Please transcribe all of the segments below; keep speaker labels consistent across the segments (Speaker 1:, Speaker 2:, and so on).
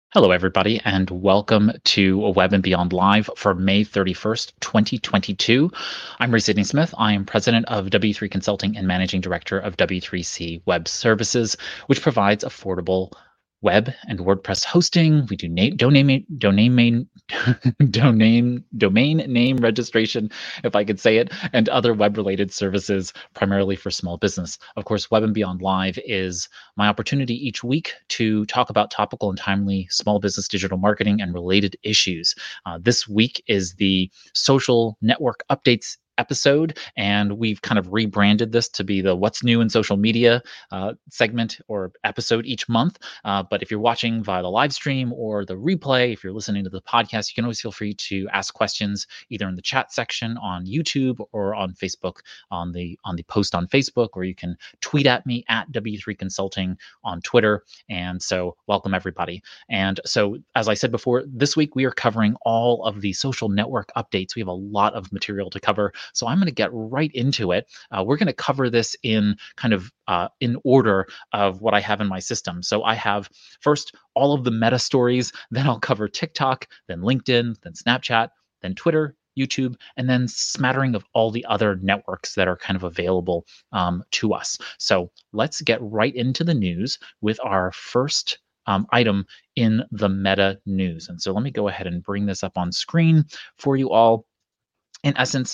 Speaker 1: Hello, everybody, and welcome to Web and Beyond Live for May 31st, 2022. I'm Ray Sidney Smith. I am president of W3 Consulting and managing director of W3C Web Services, which provides affordable web and WordPress hosting. We do domain name registration, if I could say it, and other web-related services, primarily for small business. Of course, Web and Beyond Live is my opportunity each week to talk about topical and timely small business digital marketing and related issues. This week is the social network updates episode, and we've kind of rebranded this to be the What's New in Social Media segment or episode each month. But if you're watching via the live stream or the replay, if you're listening to the podcast, you can always feel free to ask questions either in the chat section on YouTube or on Facebook on the post on Facebook, or you can tweet at me at W3 Consulting on Twitter. And so welcome everybody. And so as I said before, this week we are covering all of the social network updates. We have a lot of material to cover. So I'm going to get right into it. We're going to cover this in kind of in order of what I have in my system. So I have first all of the meta stories, then I'll cover TikTok, then LinkedIn, then Snapchat, then Twitter, YouTube, and then smattering of all the other networks that are kind of available to us. So let's get right into the news with our first item in the meta news. And so let me go ahead and bring this up on screen for you all. In essence,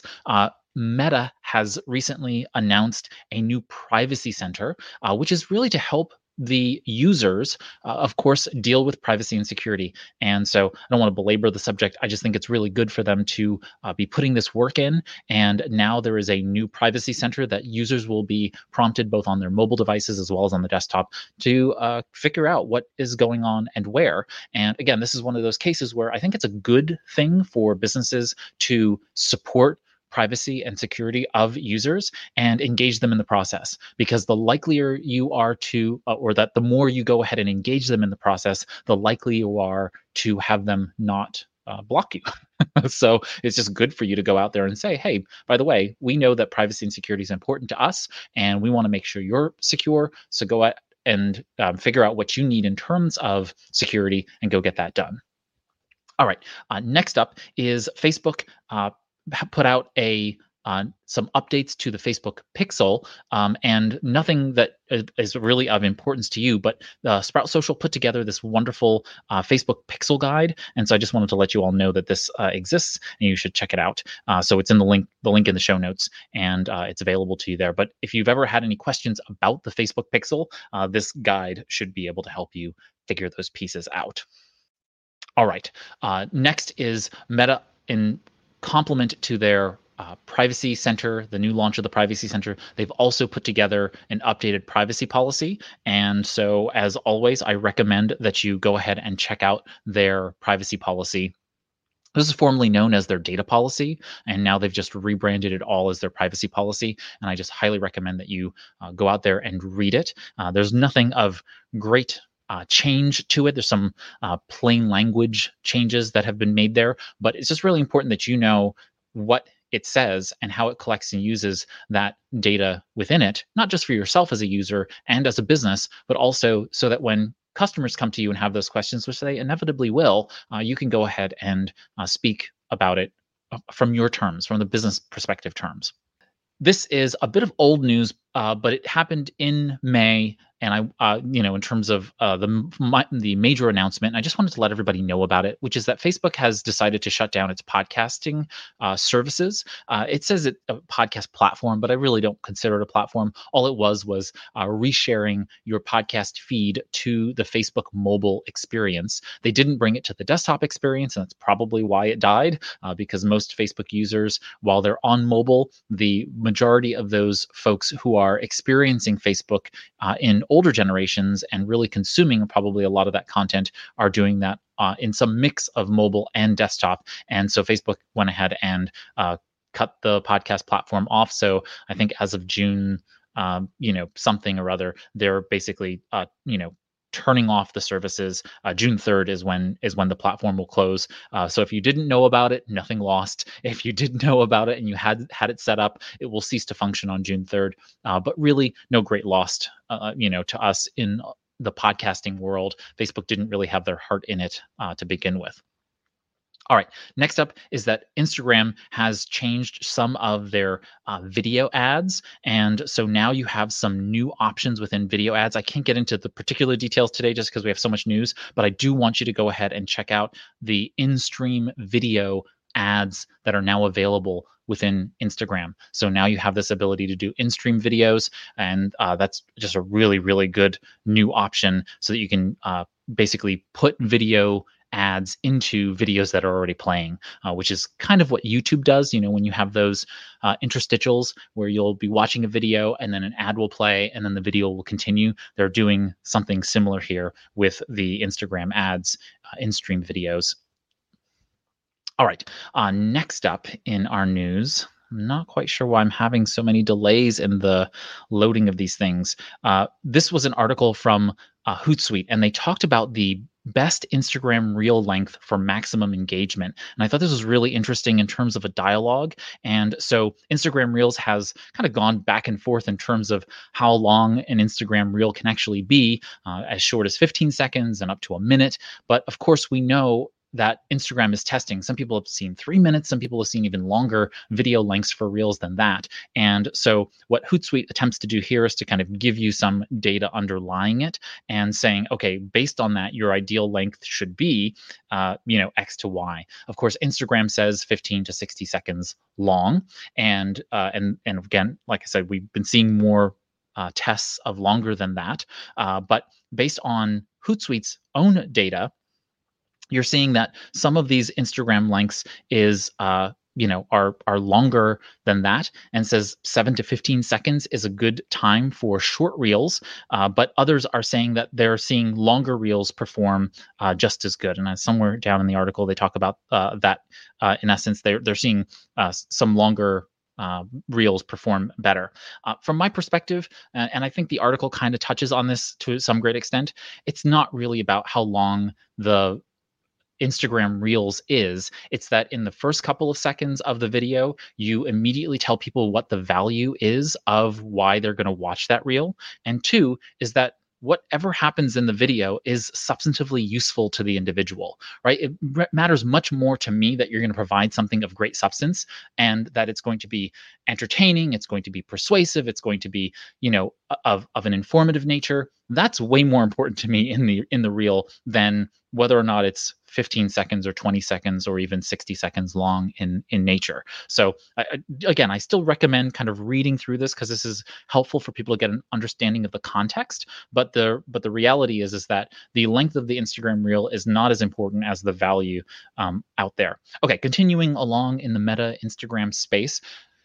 Speaker 1: Meta has recently announced a new privacy center, which is really to help the users, of course, deal with privacy and security. And so I don't want to belabor the subject. I just think it's really good for them to be putting this work in. And now there is a new privacy center that users will be prompted both on their mobile devices as well as on the desktop to figure out what is going on and where. And again, this is one of those cases where I think it's a good thing for businesses to support privacy and security of users and engage them in the process, because the likelier you are to, or that the more you go ahead and engage them in the process, the likely you are to have them not block you. So it's just good for you to go out there and say, hey, by the way, we know that privacy and security is important to us, and we want to make sure you're secure. So go out and figure out what you need in terms of security and go get that done. All right. Next up is Facebook put out some updates to the Facebook Pixel, and nothing that is really of importance to you, but Sprout Social put together this wonderful Facebook Pixel guide, and so I just wanted to let you all know that this exists, and you should check it out. So it's in the link in the show notes, and it's available to you there. But if you've ever had any questions about the Facebook Pixel, this guide should be able to help you figure those pieces out. All right. Next is Meta in complement to their privacy center, the new launch of the privacy center. They've also put together an updated privacy policy. And so, as always, I recommend that you go ahead and check out their privacy policy. This is formerly known as their data policy, and now they've just rebranded it all as their privacy policy. And I just highly recommend that you go out there and read it. There's nothing of great change to it. There's some plain language changes that have been made there, but it's just really important that you know what it says and how it collects and uses that data within it, not just for yourself as a user and as a business, but also so that when customers come to you and have those questions, which they inevitably will, you can go ahead and speak about it from your terms, from the business perspective terms. This is a bit of old news, but it happened in May, and in terms of the major announcement, I just wanted to let everybody know about it, which is that Facebook has decided to shut down its podcasting services. It says it's a podcast platform, but I really don't consider it a platform. All it was resharing your podcast feed to the Facebook mobile experience. They didn't bring it to the desktop experience, and that's probably why it died, because most Facebook users, while they're on mobile, the majority of those folks who are experiencing Facebook in older generations and really consuming probably a lot of that content are doing that in some mix of mobile and desktop. And so Facebook went ahead and cut the podcast platform off. So I think as of June, something or other, they're basically, turning off the services. June 3rd is when the platform will close. So if you didn't know about it, nothing lost. If you did know about it and you had it set up, it will cease to function on June 3rd. But really, no great loss, to us in the podcasting world. Facebook didn't really have their heart in it to begin with. All right, next up is that Instagram has changed some of their video ads. And so now you have some new options within video ads. I can't get into the particular details today just because we have so much news, but I do want you to go ahead and check out the in-stream video ads that are now available within Instagram. So now you have this ability to do in-stream videos, and that's just a really, really good new option so that you can basically put video ads into videos that are already playing, which is kind of what YouTube does. When you have those interstitials where you'll be watching a video and then an ad will play and then the video will continue. They're doing something similar here with the Instagram ads in-stream videos. All right, next up in our news, I'm not quite sure why I'm having so many delays in the loading of these things. This was an article from Hootsuite, and they talked about the best Instagram reel length for maximum engagement. And I thought this was really interesting in terms of a dialogue. And so Instagram Reels has kind of gone back and forth in terms of how long an Instagram reel can actually be, as short as 15 seconds and up to a minute. But of course, we know that Instagram is testing. Some people have seen 3 minutes. Some people have seen even longer video lengths for Reels than that. And so what Hootsuite attempts to do here is to kind of give you some data underlying it and saying, okay, based on that, your ideal length should be, X to Y. Of course, Instagram says 15 to 60 seconds long. And again, like I said, we've been seeing more tests of longer than that. But based on Hootsuite's own data, you're seeing that some of these Instagram lengths is are longer than that, and says 7 to 15 seconds is a good time for short reels. But others are saying that they're seeing longer reels perform just as good. And somewhere down in the article, they talk about that in essence, they're seeing some longer reels perform better. From my perspective, and I think the article kind of touches on this to some great extent, it's not really about how long the Instagram Reels is. It's that in the first couple of seconds of the video, you immediately tell people what the value is of why they're going to watch that reel. And two is that whatever happens in the video is substantively useful to the individual, right? It matters much more to me that you're going to provide something of great substance and that it's going to be entertaining, it's going to be persuasive, it's going to be, of an informative nature. That's way more important to me in the reel than whether or not it's 15 seconds or 20 seconds or even 60 seconds long in nature. So again, I still recommend kind of reading through this because this is helpful for people to get an understanding of the context. But the reality is that the length of the Instagram reel is not as important as the value out there. Okay, continuing along in the Meta Instagram space.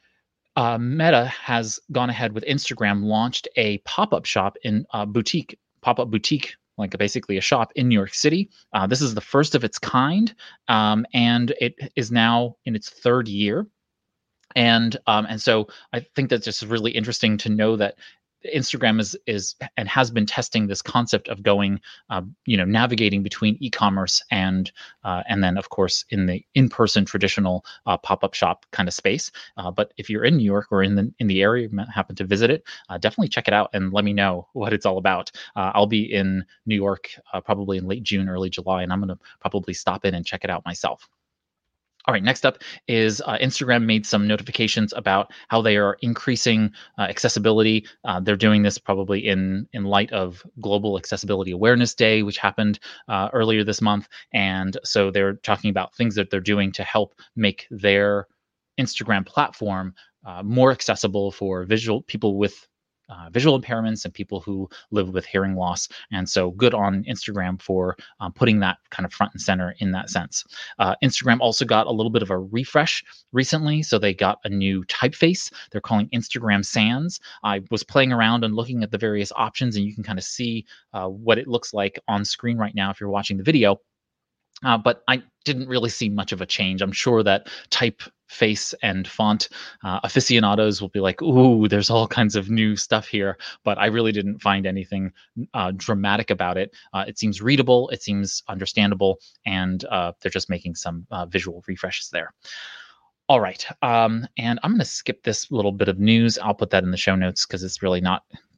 Speaker 1: Meta has gone ahead with Instagram, launched a pop-up shop in pop-up boutique, like basically a shop in New York City. This is the first of its kind, and it is now in its third year. And so I think that's just really interesting to know that Instagram is and has been testing this concept of going, navigating between e-commerce and then of course in the in-person traditional pop-up shop kind of space. But if you're in New York or in the area, you happen to visit it, definitely check it out and let me know what it's all about. I'll be in New York probably in late June, early July, and I'm going to probably stop in and check it out myself. All right, next up is Instagram made some notifications about how they are increasing accessibility. They're doing this probably in light of Global Accessibility Awareness Day, which happened earlier this month. And so they're talking about things that they're doing to help make their Instagram platform more accessible for people with visual impairments and people who live with hearing loss. And so good on Instagram for putting that kind of front and center in that sense. Instagram also got a little bit of a refresh recently. So they got a new typeface. They're calling Instagram Sans. I was playing around and looking at the various options, and you can kind of see what it looks like on screen right now if you're watching the video. But I didn't really see much of a change. I'm sure that typeface and font aficionados will be like, ooh, there's all kinds of new stuff here. But I really didn't find anything dramatic about it. It seems readable, it seems understandable, and they're just making some visual refreshes there. All right, and I'm going to skip this little bit of news. I'll put that in the show notes because it's really not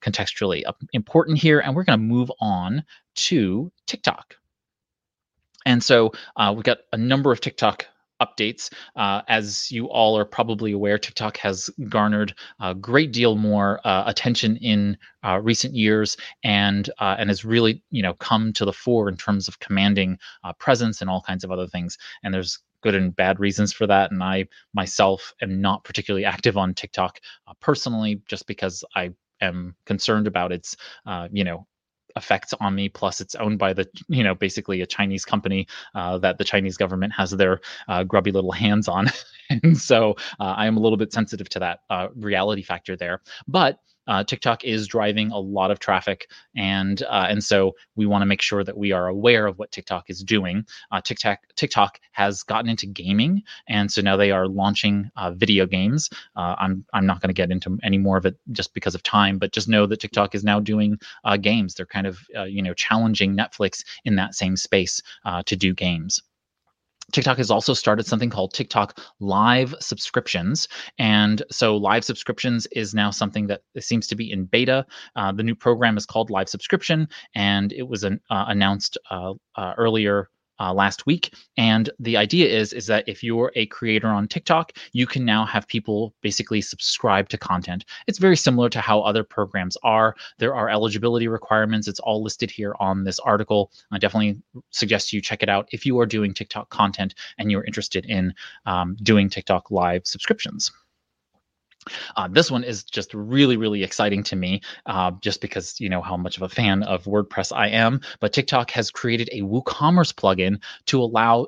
Speaker 1: contextually important here. And we're going to move on to TikTok. And so we've got a number of TikTok updates. As you all are probably aware, TikTok has garnered a great deal more attention in recent years, and has really come to the fore in terms of commanding presence and all kinds of other things. And there's good and bad reasons for that. And I myself am not particularly active on TikTok personally, just because I am concerned about its effects on me. Plus, it's owned by the basically a Chinese company that the Chinese government has their grubby little hands on, and so I am a little bit sensitive to that reality factor there. But TikTok is driving a lot of traffic, and so we want to make sure that we are aware of what TikTok is doing. TikTok has gotten into gaming, and so now they are launching video games. I'm not going to get into any more of it just because of time, but just know that TikTok is now doing games. They're kind of challenging Netflix in that same space to do games. TikTok has also started something called TikTok Live subscriptions. And so Live subscriptions is now something that seems to be in beta. The new program is called Live subscription, and it was announced earlier last week. And the idea is that if you're a creator on TikTok, you can now have people basically subscribe to content. It's very similar to how other programs are. There are eligibility requirements. It's all listed here on this article. I definitely suggest you check it out if you are doing TikTok content and you're interested in doing TikTok Live subscriptions. This one is just really, really exciting to me, just because you know how much of a fan of WordPress I am. But TikTok has created a WooCommerce plugin to allow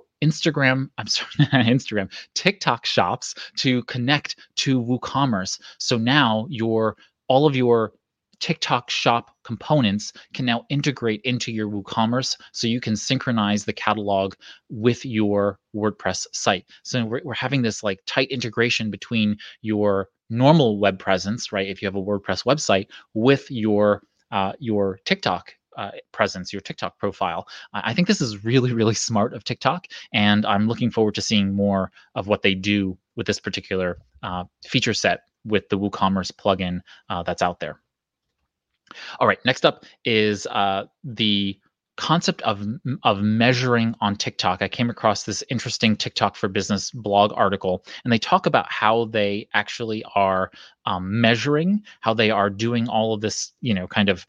Speaker 1: TikTok shops to connect to WooCommerce. So now all of your TikTok shop components can now integrate into your WooCommerce, so you can synchronize the catalog with your WordPress site. So we're having this like tight integration between your normal web presence, right? If you have a WordPress website, with your TikTok presence, your TikTok profile. I think this is really, really smart of TikTok, and I'm looking forward to seeing more of what they do with this particular feature set with the WooCommerce plugin that's out there. All right, next up is the concept of measuring on TikTok. I came across this interesting TikTok for Business blog article, and they talk about how they actually are measuring, how they are doing all of this, kind of.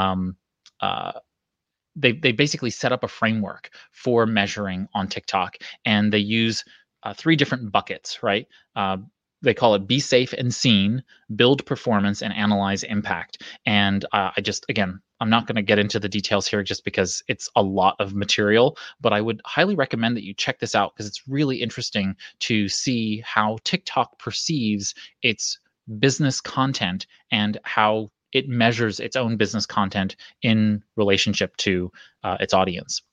Speaker 1: They basically set up a framework for measuring on TikTok, and they use 3 different buckets, right? They call it Be Safe and Seen, Build Performance, and Analyze Impact. And I'm not going to get into the details here just because it's a lot of material, but I would highly recommend that you check this out, because it's really interesting to see how TikTok perceives its business content and how it measures its own business content in relationship to its audience.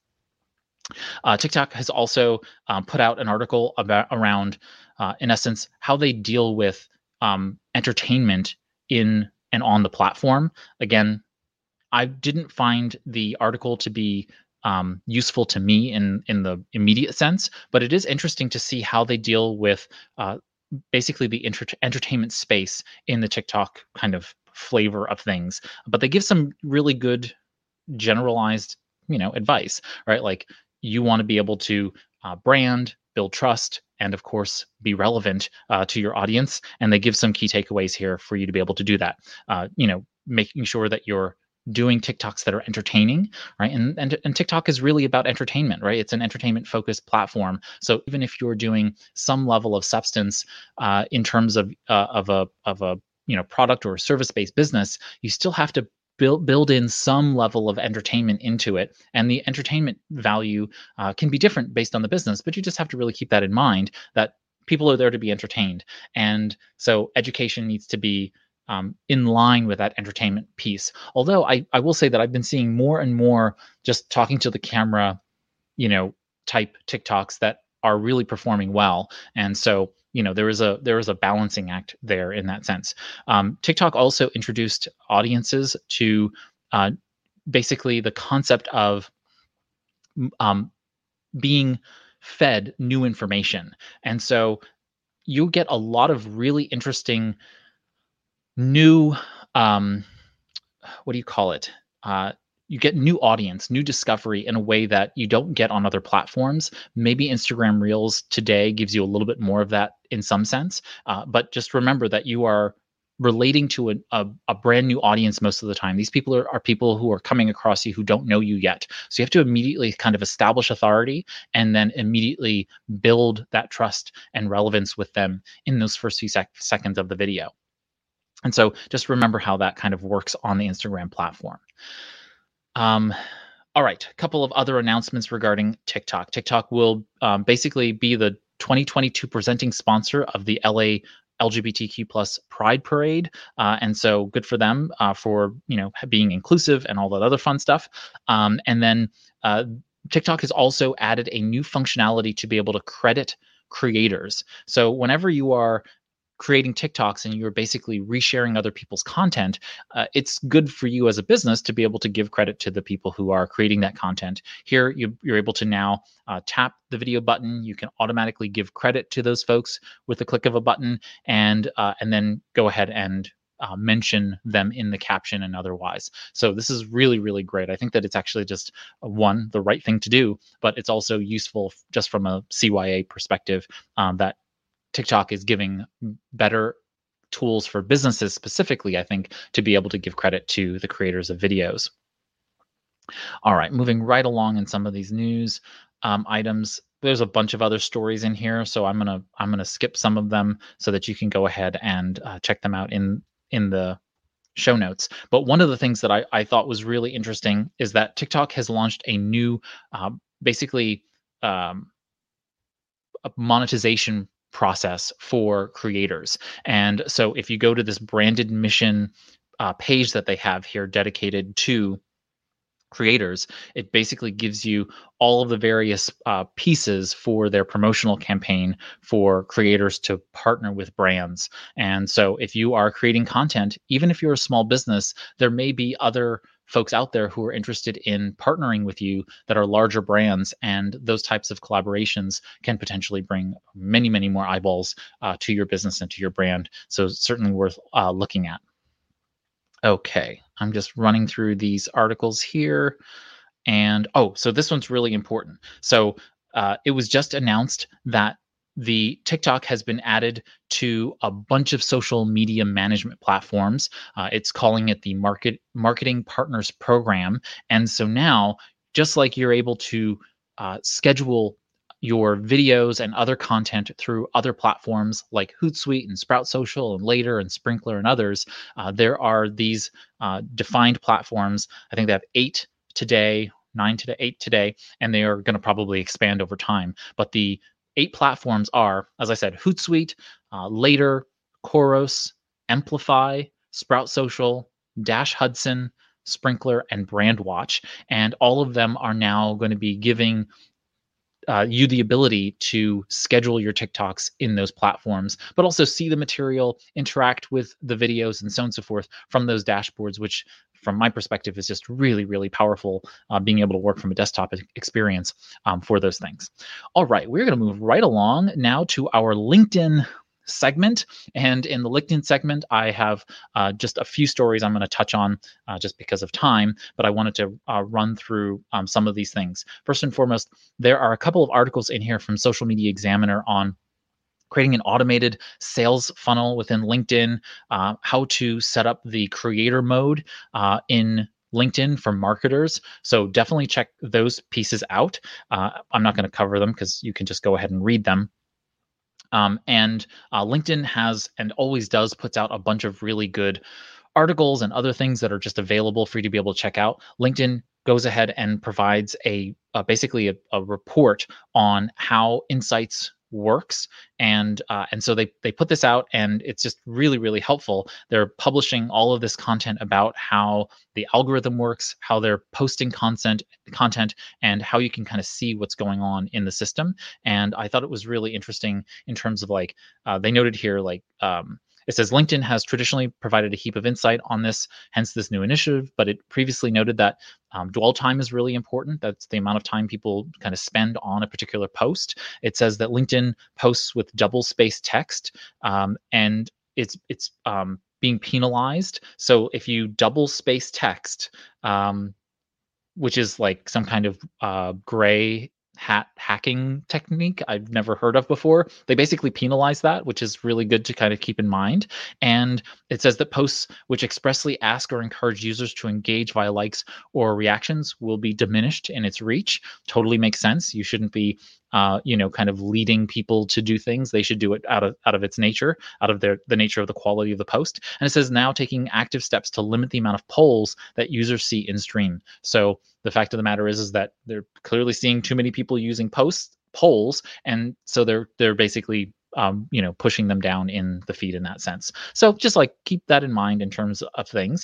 Speaker 1: TikTok has also put out an article around, in essence, how they deal with entertainment in and on the platform. Again, I didn't find the article to be useful to me in the immediate sense, but it is interesting to see how they deal with basically the entertainment space in the TikTok kind of flavor of things. But they give some really good generalized, advice, right? Like, you want to be able to brand, build trust, and of course be relevant to your audience. And they give some key takeaways here for you to be able to do that. Making sure that you're doing TikToks that are entertaining, right? And TikTok is really about entertainment, right? It's an entertainment focused platform. So even if you're doing some level of substance in terms of a product or service based business, you still have to build in some level of entertainment into it. And the entertainment value can be different based on the business, but you just have to really keep that in mind, that people are there to be entertained. And so education needs to be in line with that entertainment piece. Although I will say that I've been seeing more and more just talking to the camera, type TikToks that are really performing well. And so, there is a balancing act there in that sense. TikTok also introduced audiences to basically the concept of being fed new information. And so you get a lot of really interesting new what do you call it? You get new audience, new discovery in a way that you don't get on other platforms. Maybe Instagram Reels today gives you a little bit more of that in some sense, but just remember that you are relating to a brand new audience most of the time. These people are people who are coming across you who don't know you yet. So you have to immediately kind of establish authority and then immediately build that trust and relevance with them in those first few seconds of the video. And so just remember how that kind of works on the Instagram platform. All right, a couple of other announcements regarding TikTok. TikTok will basically be the 2022 presenting sponsor of the LA LGBTQ plus Pride Parade, and so good for them for being inclusive and all that other fun stuff. And then TikTok has also added a new functionality to be able to credit creators. So whenever you are creating TikToks and you're basically resharing other people's content, it's good for you as a business to be able to give credit to the people who are creating that content. Here, you're able to now tap the video button. You can automatically give credit to those folks with the click of a button, and then go ahead and mention them in the caption and otherwise. So this is really, really great. I think that it's actually just the right thing to do, but it's also useful just from a CYA perspective, that TikTok is giving better tools for businesses specifically, I think, to be able to give credit to the creators of videos. All right, moving right along in some of these news items. There's a bunch of other stories in here, so I'm gonna skip some of them so that you can go ahead and check them out in the show notes. But one of the things that I thought was really interesting is that TikTok has launched a new, basically, a monetization process for creators. And so if you go to this branded mission page that they have here dedicated to creators, it basically gives you all of the various pieces for their promotional campaign for creators to partner with brands. And so if you are creating content, even if you're a small business, there may be other folks out there who are interested in partnering with you that are larger brands, and those types of collaborations can potentially bring many, many more eyeballs to your business and to your brand. So certainly worth looking at. Okay, I'm just running through these articles here. And so this one's really important. So it was just announced that the TikTok has been added to a bunch of social media management platforms. It's calling it the Marketing Partners Program. And so now, just like you're able to schedule your videos and other content through other platforms like Hootsuite and Sprout Social and Later and Sprinkler and others, there are these defined platforms. I think they have 8 today, 9 today, 8 today, and they are going to probably expand over time. But the 8 platforms are, as I said, Hootsuite, Later, Khoros, Amplify, Sprout Social, Dash Hudson, Sprinkler, and Brandwatch. And all of them are now going to be giving you the ability to schedule your TikToks in those platforms, but also see the material, interact with the videos, and so on and so forth from those dashboards, which from my perspective is just really, really powerful, being able to work from a desktop experience for those things. All right, we're going to move right along now to our LinkedIn segment. And in the LinkedIn segment, I have just a few stories I'm going to touch on just because of time, but I wanted to run through some of these things. First and foremost, there are a couple of articles in here from Social Media Examiner on creating an automated sales funnel within LinkedIn, how to set up the creator mode in LinkedIn for marketers. So definitely check those pieces out. I'm not going to cover them because you can just go ahead and read them. And LinkedIn has and always does puts out a bunch of really good articles and other things that are just available for you to be able to check out. LinkedIn goes ahead and provides basically a report on how Insights works, and so they put this out, and it's just really, really helpful. They're publishing all of this content about how the algorithm works, how they're posting content, and how you can kind of see what's going on in the system. And I thought it was really interesting in terms of they noted here it says LinkedIn has traditionally provided a heap of insight on this, hence this new initiative, but it previously noted that dwell time is really important. That's the amount of time people kind of spend on a particular post. It says that LinkedIn posts with double-spaced text, and it's being penalized. So if you double space text, which is like some kind of gray hat hacking technique I've never heard of before. They basically penalize that, which is really good to kind of keep in mind. And it says that posts which expressly ask or encourage users to engage via likes or reactions will be diminished in its reach. Totally makes sense. You shouldn't be kind of leading people to do things. They should do it out of its nature, out of the nature of the quality of the post. And it says now taking active steps to limit the amount of polls that users see in stream. So the fact of the matter is that they're clearly seeing too many people using polls, and so they're basically pushing them down in the feed in that sense. So just like keep that in mind in terms of things.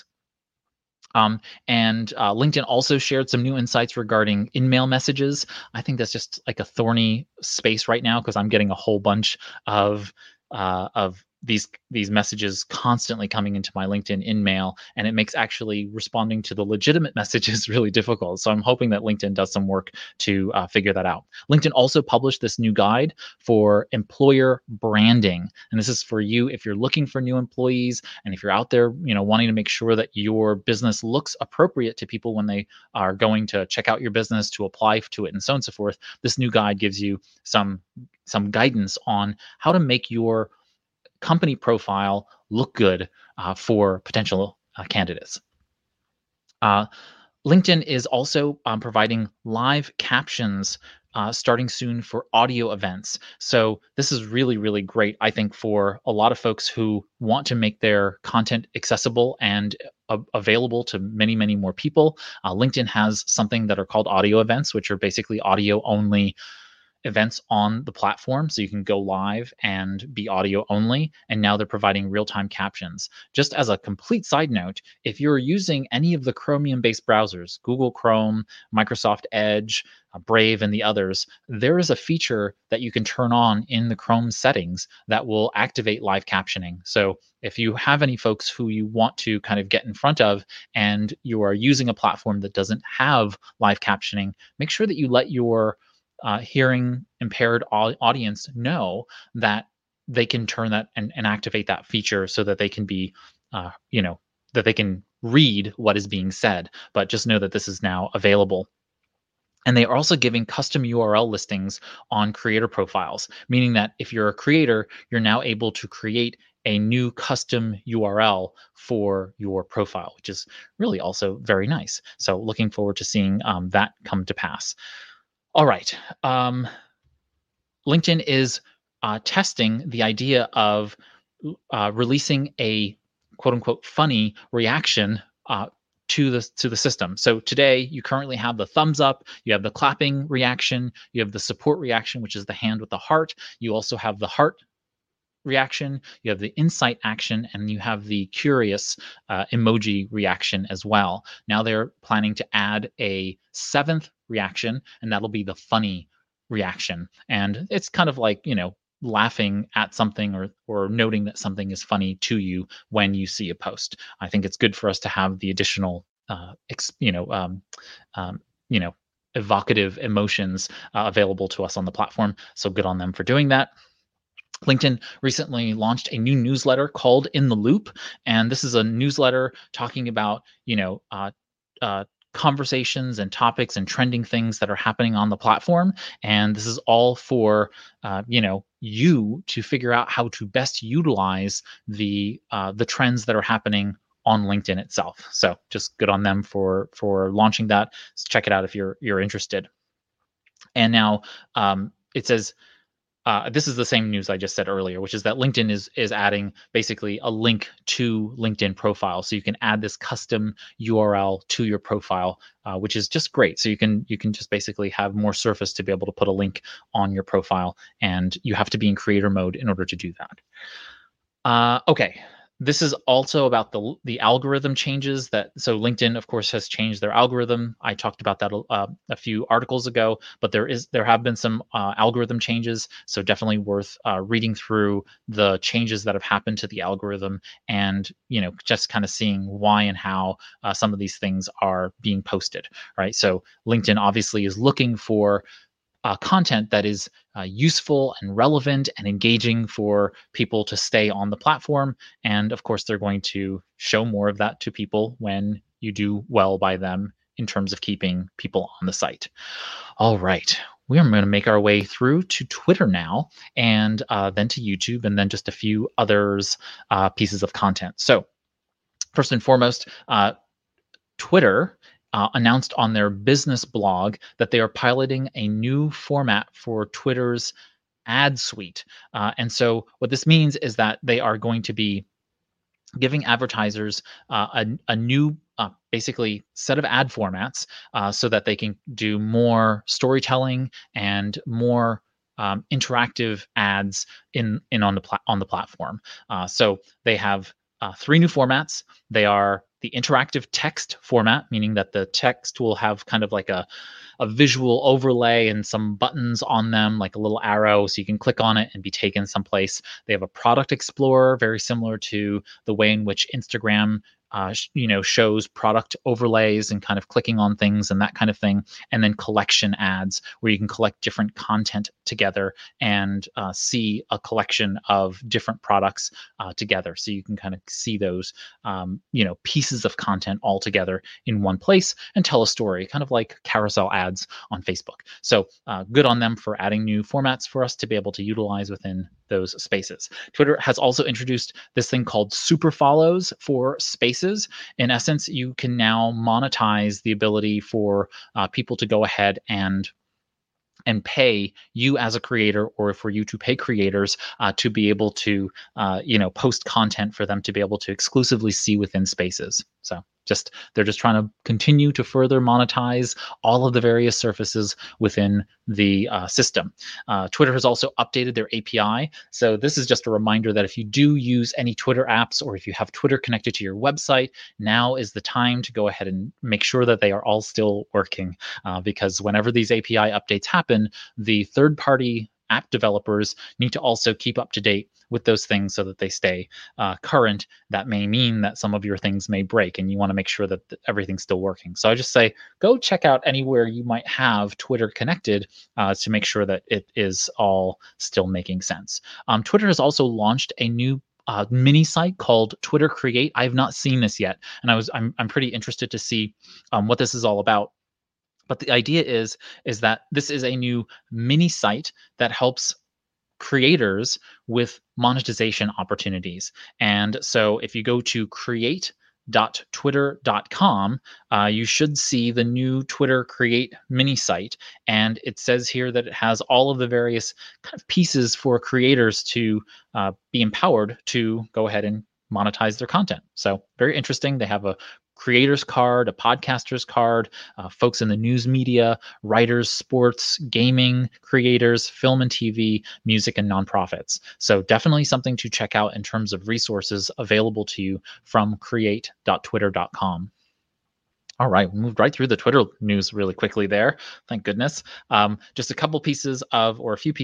Speaker 1: And LinkedIn also shared some new insights regarding in-mail messages. I think that's just like a thorny space right now because I'm getting a whole bunch of these messages constantly coming into my LinkedIn in-mail, and it makes actually responding to the legitimate messages really difficult. So I'm hoping that LinkedIn does some work to figure that out. LinkedIn also published this new guide for employer branding, and this is for you if you're looking for new employees and if you're out there, wanting to make sure that your business looks appropriate to people when they are going to check out your business, to apply to it, and so on and so forth. This new guide gives you some guidance on how to make your company profile look good for potential candidates. LinkedIn is also providing live captions starting soon for audio events. So this is really, really great, I think, for a lot of folks who want to make their content accessible and available to many, many more people. LinkedIn has something that are called audio events, which are basically audio only events on the platform, so you can go live and be audio only, and now they're providing real-time captions. Just as a complete side note, if you're using any of the Chromium-based browsers, Google Chrome, Microsoft Edge, Brave, and the others, there is a feature that you can turn on in the Chrome settings that will activate live captioning. So if you have any folks who you want to kind of get in front of and you are using a platform that doesn't have live captioning, make sure that you let your hearing impaired audience know that they can turn that and activate that feature so that they can be, that they can read what is being said, but just know that this is now available. And they are also giving custom URL listings on creator profiles, meaning that if you're a creator, you're now able to create a new custom URL for your profile, which is really also very nice. So looking forward to seeing that come to pass. All right. LinkedIn is testing the idea of releasing a quote unquote funny reaction to the system. So today you currently have the thumbs up, you have the clapping reaction, you have the support reaction, which is the hand with the heart. You also have the heart reaction, you have the insight action, and you have the curious emoji reaction as well. Now they're planning to add a seventh reaction, and that'll be the funny reaction. And it's kind of like, laughing at something or noting that something is funny to you when you see a post. I think it's good for us to have the additional, evocative emotions available to us on the platform. So good on them for doing that. LinkedIn recently launched a new newsletter called In the Loop, and this is a newsletter talking about conversations and topics and trending things that are happening on the platform. And this is all for you to figure out how to best utilize the trends that are happening on LinkedIn itself. So just good on them for launching that. So check it out if you're interested. And now it says. This is the same news I just said earlier, which is that LinkedIn is adding basically a link to LinkedIn profile, so you can add this custom URL to your profile, which is just great. So you can just basically have more surface to be able to put a link on your profile, and you have to be in creator mode in order to do that. Okay. This is also about the algorithm changes so LinkedIn, of course, has changed their algorithm. I talked about that a few articles ago, but there have been some algorithm changes. So definitely worth reading through the changes that have happened to the algorithm and, just kind of seeing why and how some of these things are being posted, right? So LinkedIn obviously is looking for content that is useful and relevant and engaging for people to stay on the platform. And of course, they're going to show more of that to people when you do well by them in terms of keeping people on the site. All right. We are going to make our way through to Twitter now, and then to YouTube, and then just a few others pieces of content. So first and foremost, Twitter announced on their business blog that they are piloting a new format for Twitter's ad suite. And so what this means is that they are going to be giving advertisers a new basically set of ad formats so that they can do more storytelling and more interactive ads in on the platform. So they have three new formats. They are the interactive text format, meaning that the text will have kind of like a visual overlay and some buttons on them, like a little arrow, so you can click on it and be taken someplace. They have a product explorer, very similar to the way in which Instagram shows product overlays and kind of clicking on things and that kind of thing. And then collection ads, where you can collect different content together and see a collection of different products together. So you can kind of see those, pieces of content all together in one place and tell a story, kind of like carousel ads on Facebook. So good on them for adding new formats for us to be able to utilize within those spaces. Twitter has also introduced this thing called super follows for spaces. In essence, you can now monetize the ability for people to go ahead and pay you as a creator, or for you to pay creators to be able to post content for them to be able to exclusively see within spaces. So they're just trying to continue to further monetize all of the various surfaces within the system. Twitter has also updated their API. So this is just a reminder that if you do use any Twitter apps, or if you have Twitter connected to your website, now is the time to go ahead and make sure that they are all still working, because whenever these API updates happen, the third-party app developers need to also keep up to date with those things so that they stay current. That may mean that some of your things may break, and you want to make sure that everything's still working. So I just say go check out anywhere you might have Twitter connected to make sure that it is all still making sense. Twitter has also launched a new mini site called Twitter Create. I have not seen this yet, and I'm pretty interested to see what this is all about. But the idea is that this is a new mini site that helps creators with monetization opportunities. And so if you go to create.twitter.com, you should see the new Twitter Create mini site. And it says here that it has all of the various kind of pieces for creators to be empowered to go ahead and monetize their content. So very interesting. They have a creator's card, a podcaster's card, folks in the news media, writers, sports, gaming creators, film and TV, music, and nonprofits. So definitely something to check out in terms of resources available to you from create.twitter.com. All right, we moved right through the Twitter news really quickly there. Thank goodness. Just a few pieces of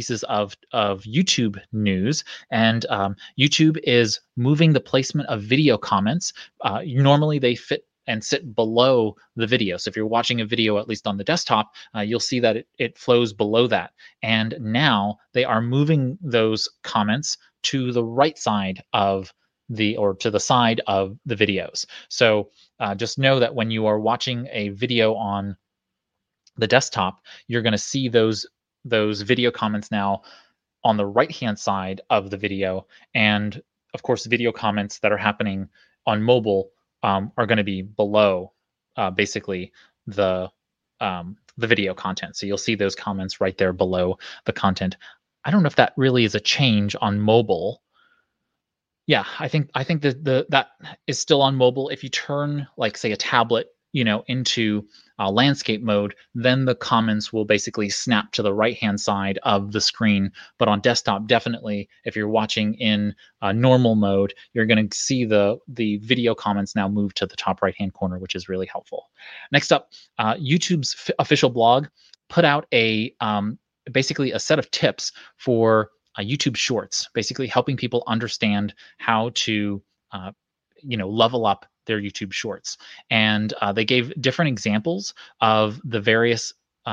Speaker 1: YouTube news, and YouTube is moving the placement of video comments. Normally, they fit and sit below the video. So if you're watching a video, at least on the desktop, you'll see that it flows below that. And now they are moving those comments to the right side of to the side of the videos. So just know that when you are watching a video on the desktop, you're going to see those video comments now on the right-hand side of the video. And of course, video comments that are happening on mobile are going to be below basically the video content. So you'll see those comments right there below the content. I don't know if that really is a change on mobile. Yeah, I think that that is still on mobile. If you turn, like, say, a tablet, into landscape mode, then the comments will basically snap to the right-hand side of the screen. But on desktop, definitely, if you're watching in normal mode, you're going to see the video comments now move to the top right-hand corner, which is really helpful. Next up, YouTube's official blog put out basically a set of tips for YouTube Shorts, basically helping people understand how to, level up their YouTube Shorts. And they gave different examples of the various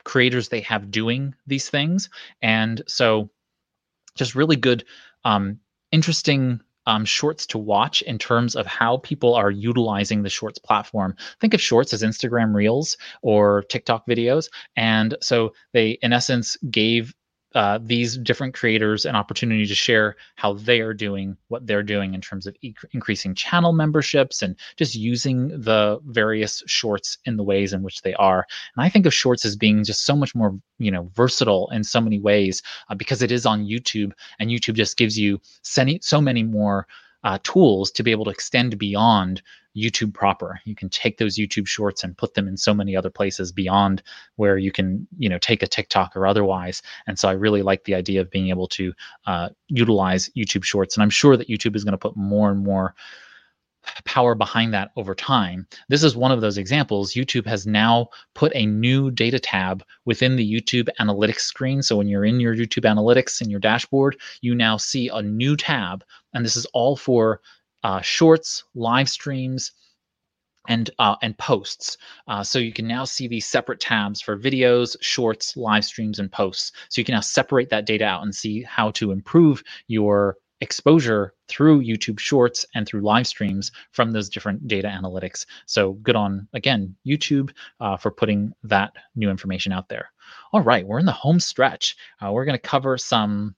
Speaker 1: creators they have doing these things. And so just really good, interesting shorts to watch in terms of how people are utilizing the Shorts platform. Think of Shorts as Instagram Reels or TikTok videos. And so they, in essence, gave these different creators an opportunity to share how they are doing what they're doing in terms of increasing channel memberships and just using the various shorts in the ways in which they are. And I think of Shorts as being just so much more, versatile in so many ways because it is on YouTube, and YouTube just gives you so many more tools to be able to extend beyond YouTube proper. You can take those YouTube shorts and put them in so many other places beyond where you can, take a TikTok or otherwise. And so I really like the idea of being able to utilize YouTube shorts. And I'm sure that YouTube is going to put more and more power behind that over time. This is one of those examples. YouTube has now put a new data tab within the YouTube analytics screen. So when you're in your YouTube analytics in your dashboard, you now see a new tab, and this is all for shorts, live streams, and posts. So you can now see these separate tabs for videos, shorts, live streams, and posts. So you can now separate that data out and see how to improve your exposure through YouTube Shorts and through live streams from those different data analytics. So good on, again, YouTube for putting that new information out there. All right, we're in the home stretch. We're going to cover some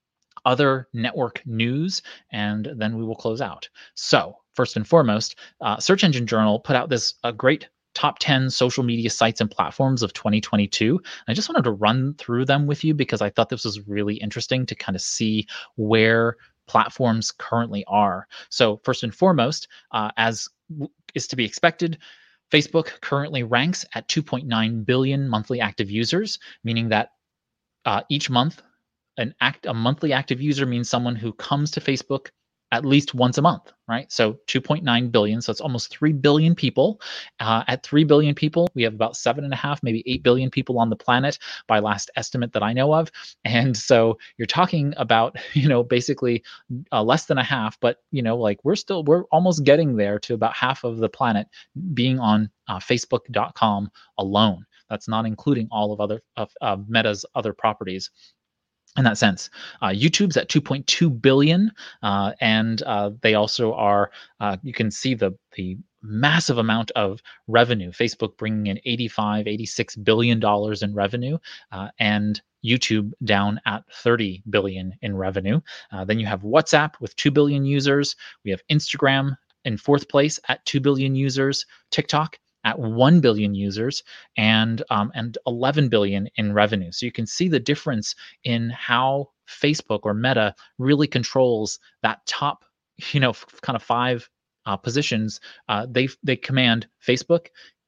Speaker 1: other network news, and then we will close out. So first and foremost, Search Engine Journal put out this great top 10 social media sites and platforms of 2022. I just wanted to run through them with you because I thought this was really interesting to kind of see where platforms currently are. So first and foremost, as is to be expected, Facebook currently ranks at 2.9 billion monthly active users, meaning that each month, a monthly active user means someone who comes to Facebook at least once a month, right? So 2.9 billion, so it's almost 3 billion people. At 3 billion people, we have about 7.5, maybe 8 billion people on the planet by last estimate that I know of. And so you're talking about, basically less than a half, but, we're almost getting there to about half of the planet being on Facebook.com alone. That's not including all of Meta's other properties. In that sense, YouTube's at 2.2 billion, and they also are. You can see the massive amount of revenue. Facebook bringing in 86 billion dollars in revenue, and YouTube down at 30 billion in revenue. Then you have WhatsApp with 2 billion users. We have Instagram in fourth place at 2 billion users. TikTok at 1 billion users and 11 billion in revenue. So you can see the difference in how Facebook or Meta really controls that top, kind of five positions. They command Facebook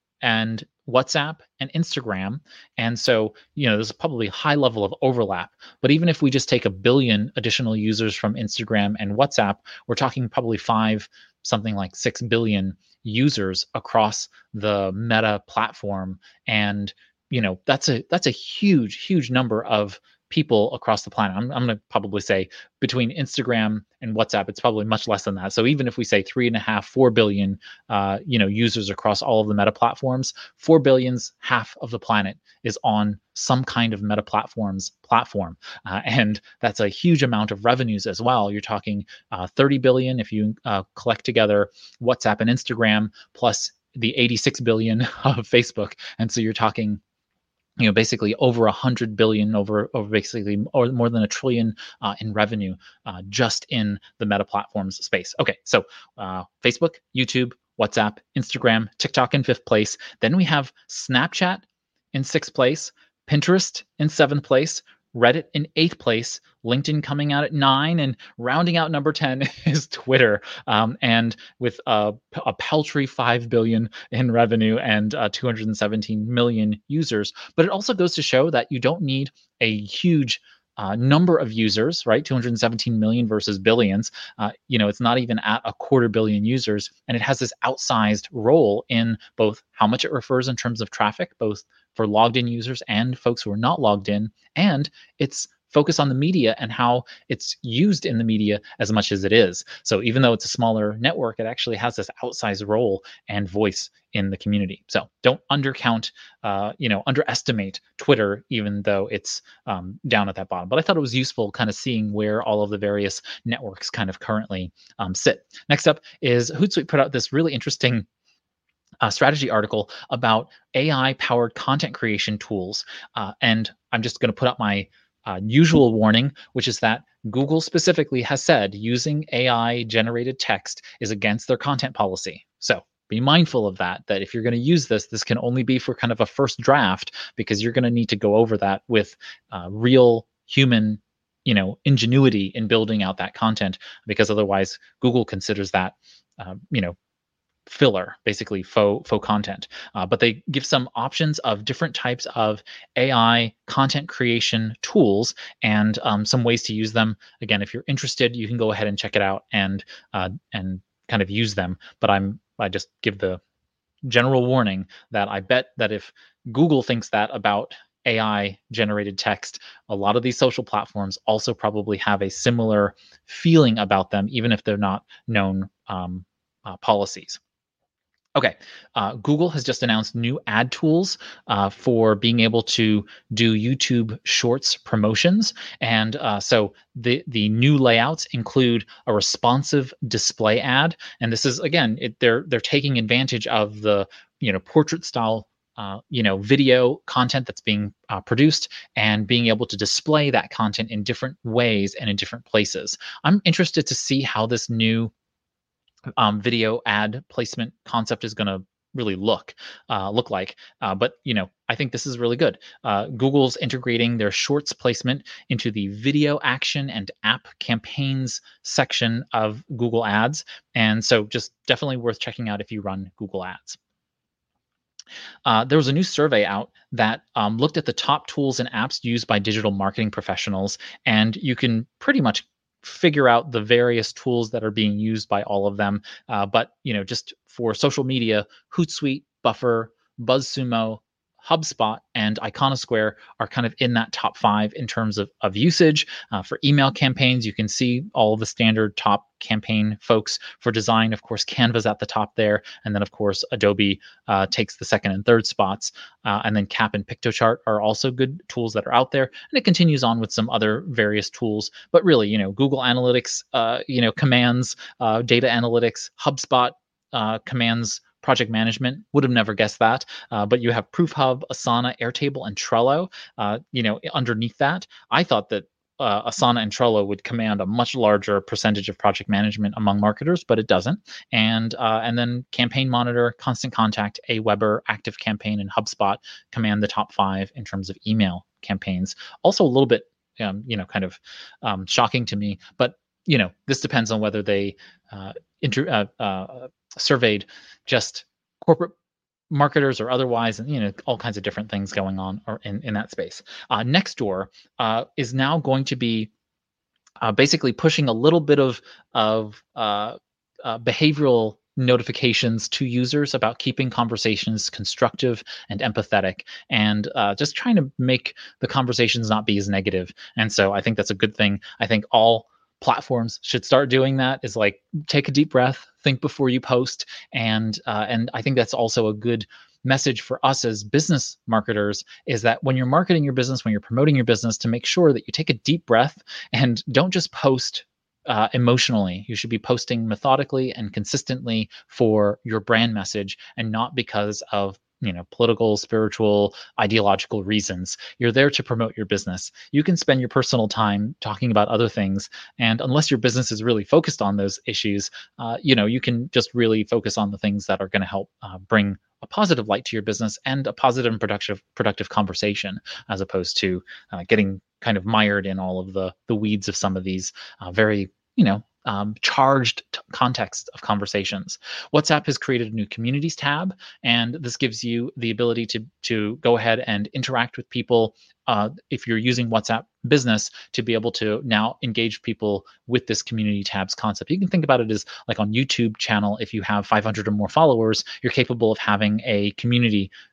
Speaker 1: and WhatsApp and Instagram. And so, there's probably a high level of overlap. But even if we just take 1 billion additional users from Instagram and WhatsApp, we're talking probably something like 6 billion users across the Meta platform. And, that's a huge number of people across the planet. I'm going to probably say between Instagram and WhatsApp, it's probably much less than that. So even if we say 3.5, 4 billion, users across all of the Meta platforms, 4 billion's half of the planet is on some kind of Meta platform. And that's a huge amount of revenues as well. You're talking 30 billion if you collect together WhatsApp and Instagram plus the 86 billion of Facebook. And so you're talking basically over 100 billion, over basically or more than $1 trillion in revenue just in the Meta platforms space. Okay, so Facebook, YouTube, WhatsApp, Instagram, TikTok in fifth place. Then we have Snapchat in sixth place, Pinterest in seventh place, Reddit in eighth place, LinkedIn coming out at 9, and rounding out number 10 is Twitter, and with a paltry 5 billion in revenue and 217 million users. But it also goes to show that you don't need a huge number of users, right? 217 million versus billions. It's not even at 250 million users, and it has this outsized role in both how much it refers in terms of traffic, both for logged in users and folks who are not logged in, and its focus on the media and how it's used in the media as much as it is. So even though it's a smaller network, it actually has this outsized role and voice in the community. So don't underestimate Twitter, even though it's down at that bottom. But I thought it was useful kind of seeing where all of the various networks kind of currently sit. Next up is Hootsuite put out this really interesting strategy article about AI-powered content creation tools. And I'm just going to put up my usual warning, which is that Google specifically has said using AI-generated text is against their content policy. So be mindful of that if you're going to use this can only be for kind of a first draft, because you're going to need to go over that with real human ingenuity in building out that content, because otherwise Google considers that filler, basically faux content. But they give some options of different types of AI content creation tools and some ways to use them. Again, if you're interested, you can go ahead and check it out and kind of use them. But I just give the general warning that I bet that if Google thinks that about AI generated text, a lot of these social platforms also probably have a similar feeling about them, even if they're not known policies. Okay, Google has just announced new ad tools for being able to do YouTube Shorts promotions, and so the new layouts include a responsive display ad, and this is again they're taking advantage of the portrait style video content that's being produced and being able to display that content in different ways and in different places. I'm interested to see how this new video ad placement concept is going to really look like. But I think this is really good. Google's integrating their Shorts placement into the video action and app campaigns section of Google Ads, and so just definitely worth checking out if you run Google Ads. There was a new survey out that looked at the top tools and apps used by digital marketing professionals, and you can pretty much figure out the various tools that are being used by all of them. But just for social media, Hootsuite, Buffer, BuzzSumo, HubSpot, and Iconosquare are kind of in that top 5 in terms of usage. For email campaigns, you can see all of the standard top campaign folks. For design, of course, Canva's at the top there. And then, of course, Adobe takes the second and third spots. And then Cap and Pictochart are also good tools that are out there. And it continues on with some other various tools. But really, Google Analytics, commands, data analytics, HubSpot commands, project management. Would have never guessed that. But you have ProofHub, Asana, Airtable, and Trello. Underneath that, I thought that Asana and Trello would command a much larger percentage of project management among marketers, but it doesn't. And then Campaign Monitor, Constant Contact, Aweber, ActiveCampaign, and HubSpot command the top 5 in terms of email campaigns. Also a little bit, shocking to me, but this depends on whether they surveyed just corporate marketers or otherwise, and all kinds of different things going on or in that space. Nextdoor is now going to be basically pushing a little bit of behavioral notifications to users about keeping conversations constructive and empathetic, and just trying to make the conversations not be as negative. And so I think that's a good thing. I think all platforms should start doing that, is like take a deep breath, think before you post, and I think that's also a good message for us as business marketers, is that when you're marketing your business, when you're promoting your business, to make sure that you take a deep breath and don't just post emotionally. You should be posting methodically and consistently for your brand message, and not because of political, spiritual, ideological reasons. You're there to promote your business. You can spend your personal time talking about other things, and unless your business is really focused on those issues, you can just really focus on the things that are going to help bring a positive light to your business and a positive and productive conversation, as opposed to getting kind of mired in all of the weeds of some of these very charged context of conversations. WhatsApp has created a new communities tab, and this gives you the ability to go ahead and interact with people if you're using WhatsApp Business, to be able to now engage people with this community tabs concept. You can think about it as like on YouTube channel, if you have 500 or more followers, you're capable of having a community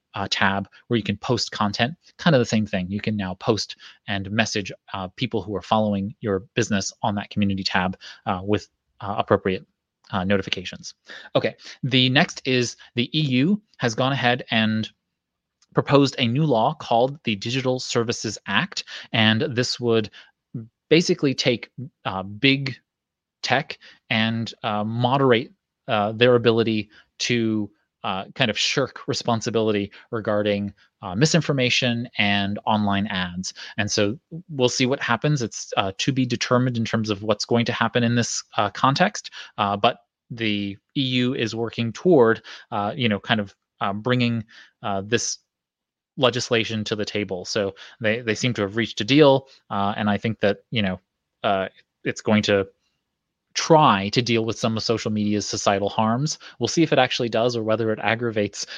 Speaker 1: tab where you can post content. Kind of the same thing. You can now post and message people who are following your business on that community tab with appropriate notifications. Okay, the next is the EU has gone ahead and proposed a new law called the Digital Services Act, and this would basically take big tech and moderate their ability to kind of shirk responsibility regarding misinformation and online ads. And so we'll see what happens. It's to be determined in terms of what's going to happen in this context. But the EU is working toward, kind of bringing this legislation to the table. So they seem to have reached a deal, and I think that it's going to try to deal with some of social media's societal harms. We'll see if it actually does, or whether it aggravates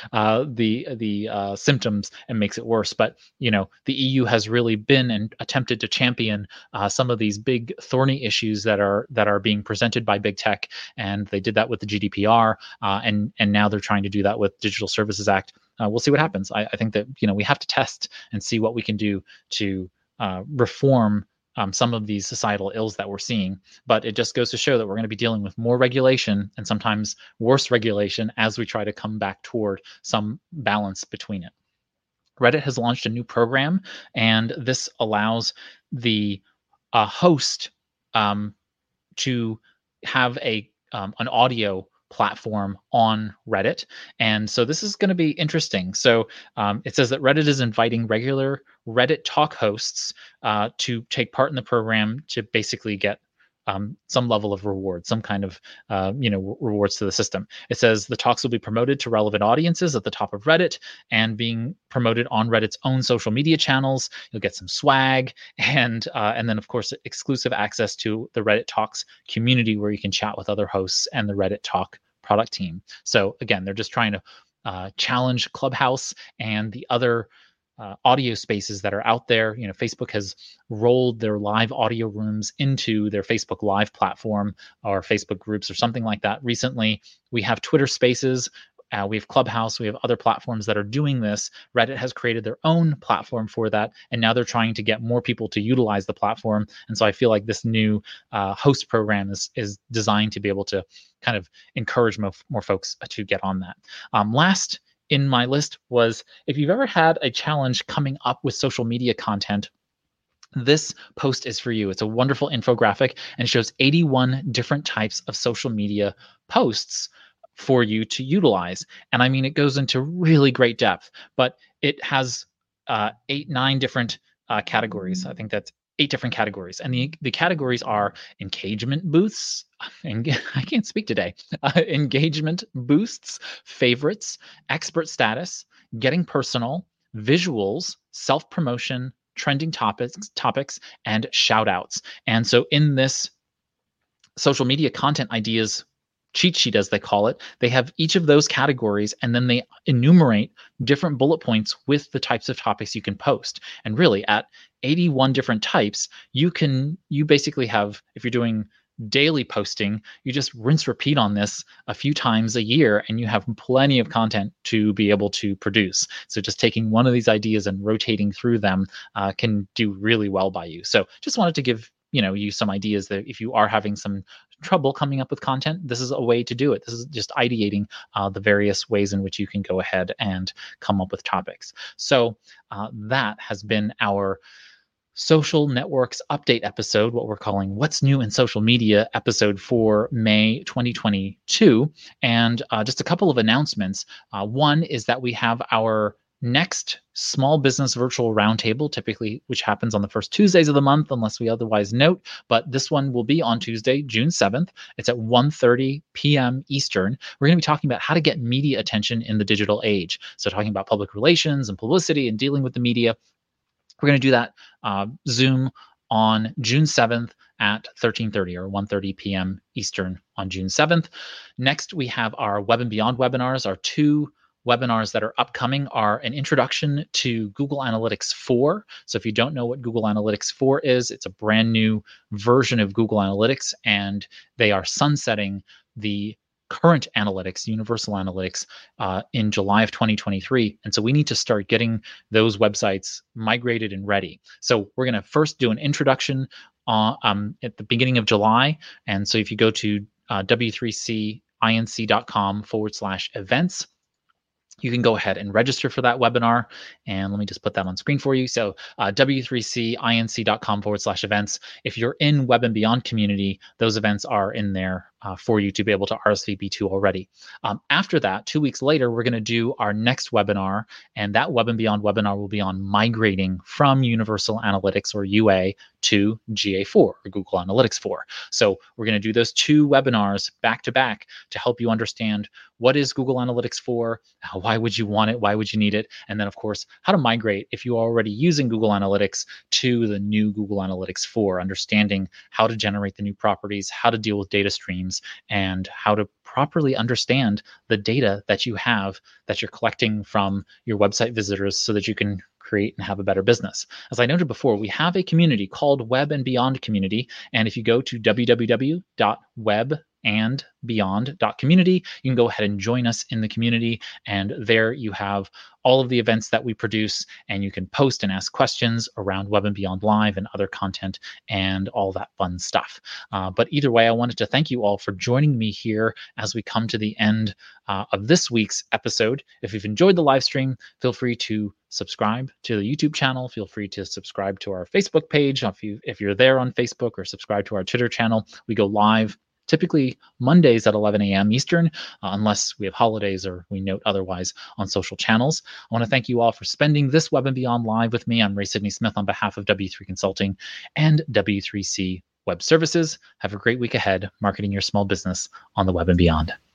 Speaker 1: the symptoms and makes it worse. But the EU has really been and attempted to champion some of these big thorny issues that are being presented by big tech, and they did that with the GDPR, and now they're trying to do that with Digital Services Act. We'll see what happens. I think that we have to test and see what we can do to reform some of these societal ills that we're seeing. But it just goes to show that we're going to be dealing with more regulation and sometimes worse regulation as we try to come back toward some balance between it. Reddit has launched a new program, and this allows the host to have an audio platform on Reddit. And so this is going to be interesting. So it says that Reddit is inviting regular Reddit talk hosts to take part in the program to basically get some level of reward, some kind of rewards to the system. It says the talks will be promoted to relevant audiences at the top of Reddit and being promoted on Reddit's own social media channels. You'll get some swag and then of course exclusive access to the Reddit Talks community where you can chat with other hosts and the Reddit Talk product team. So again, they're just trying to challenge Clubhouse and the other audio spaces that are out there. Facebook has rolled their live audio rooms into their Facebook Live platform or Facebook groups or something like that. Recently, we have Twitter Spaces. We have Clubhouse. We have other platforms that are doing this. Reddit has created their own platform for that, and now they're trying to get more people to utilize the platform. And so I feel like this new host program is designed to be able to kind of encourage more folks to get on that. Last in my list was, if you've ever had a challenge coming up with social media content, this post is for you. It's a wonderful infographic and shows 81 different types of social media posts for you to utilize. And I mean, it goes into really great depth, but it has 9 different categories. I think that's 8 different categories. And the categories are engagement boosts, I can't speak today, engagement boosts, favorites, expert status, getting personal, visuals, self-promotion, trending topics, and shout outs. And so in this social media content ideas cheat sheet, as they call it, they have each of those categories, and then they enumerate different bullet points with the types of topics you can post. And really, at 81 different types, you basically have, if you're doing daily posting, you just rinse repeat on this a few times a year, and you have plenty of content to be able to produce. So just taking one of these ideas and rotating through them can do really well by you. So just wanted to give you some ideas that if you are having some trouble coming up with content, this is a way to do it. This is just ideating the various ways in which you can go ahead and come up with topics. So that has been our social networks update episode, what we're calling What's New in Social Media episode for May 2022. And just a couple of announcements. One is that we have our next small business virtual roundtable, typically which happens on the first Tuesdays of the month, unless we otherwise note. But this one will be on Tuesday, June 7th. It's at 1:30 p.m. Eastern. We're going to be talking about how to get media attention in the digital age. So talking about public relations and publicity and dealing with the media. We're going to do that Zoom on June 7th at 13:30 or 1:30 p.m. Eastern on June 7th. Next, we have our Web and Beyond webinars. Our 2 webinars that are upcoming are an introduction to Google Analytics 4. So if you don't know what Google Analytics 4 is, it's a brand new version of Google Analytics, and they are sunsetting the current analytics, Universal Analytics, in July of 2023. And so we need to start getting those websites migrated and ready. So we're going to first do an introduction at the beginning of July. And so if you go to w3cinc.com/events, you can go ahead and register for that webinar. And let me just put that on screen for you. So w3cinc.com/events. If you're in Web and Beyond community, those events are in there for you to be able to RSVP to already. After that, 2 weeks later, we're going to do our next webinar. And that Web and Beyond webinar will be on migrating from Universal Analytics or UA to GA4 or Google Analytics 4. So we're going to do those 2 webinars back to back to help you understand what is Google Analytics 4, why would you want it, why would you need it, and then of course how to migrate if you are already using Google Analytics to the new Google Analytics 4, understanding how to generate the new properties, how to deal with data streams, and how to properly understand the data that you have that you're collecting from your website visitors so that you can create and have a better business. As I noted before, we have a community called Web and Beyond Community. And if you go to www.webandbeyond.community, you can go ahead and join us in the community. And there you have all of the events that we produce, and you can post and ask questions around Web and Beyond Live and other content and all that fun stuff. But either way, I wanted to thank you all for joining me here as we come to the end of this week's episode. If you've enjoyed the live stream, feel free to subscribe to the YouTube channel. Feel free to subscribe to our Facebook page if you're there on Facebook, or subscribe to our Twitter channel. We go live typically Mondays at 11 a.m. Eastern, unless we have holidays or we note otherwise on social channels. I want to thank you all for spending this Web and Beyond live with me. I'm Ray Sidney Smith on behalf of W3 Consulting and W3C Web Services. Have a great week ahead, marketing your small business on the Web and Beyond.